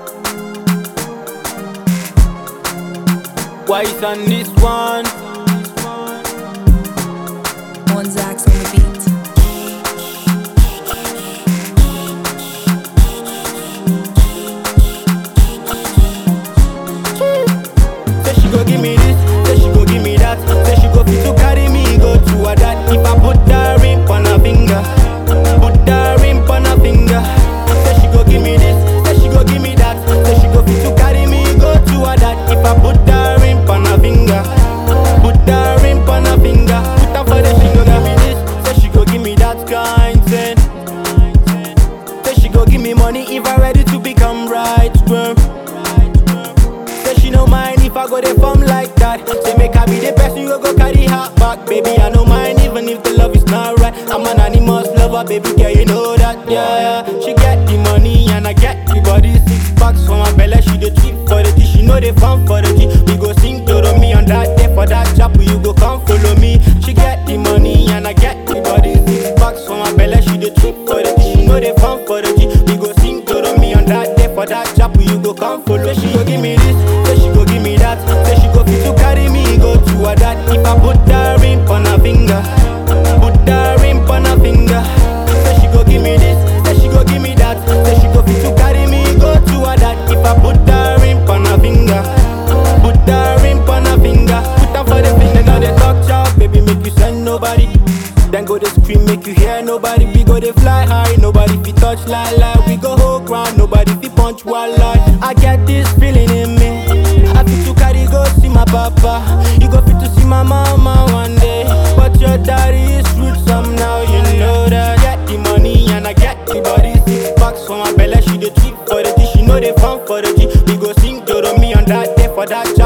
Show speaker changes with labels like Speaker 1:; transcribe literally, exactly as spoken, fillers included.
Speaker 1: Wise on this one.
Speaker 2: One Zax on the beat.
Speaker 1: Say she go give me this, say she go give me that. Say she go fit to carry me, go to her dad. If I put that ring on her finger, put that ring on her finger. Say she go give me this, say she go give me that. Say she go fit to carry me, go to her dad. If I put that ring on her finger, put that ring on her finger. Put her for the she go give me this, say she go give me that kind thing. Say she go give me money if I ready to become right, girl. Say she no mind if I go dey form like that. Say make I be the person you go carry her back. Baby, I no mind even if the love is not right. I'm an animals lover, baby girl, you know that, yeah, yeah. She get the money and I get the body. Six packs for my belly, she dey treat for the tea. She know they fun for the tea. We go sing to me on that day for that chapel. You go come follow me. She get the money and I get the body. Six packs for my belly, she dey treat for the tea. She know they fun for the tea. We go sing to me on that day for that chapel. You go come follow. Say she go give me this, say she go give me that. Say she go fit to carry me, go to her dad. If I put that ring on her finger, put that ring on her finger. Say she go give me this, say she go give me that. Say she go fit to carry me, go to her dad. If I put that ring on her finger, put that ring on her finger. Put her for the finger, now they talk sharp, baby, make you send nobody. Then go they scream, make you hear nobody. We go they fly high, nobody fi touch like like. We go whole ground, nobody fi punch one line. I get this feeling in me. I fit to carry go see my papa. You go fit to see my mama one day. But your daddy is rude some now, you know that. Get the money and I get the body. Six packs for my belly, she dey treat for the tea. She know they fun for the tea. We go sing to me on that day for that.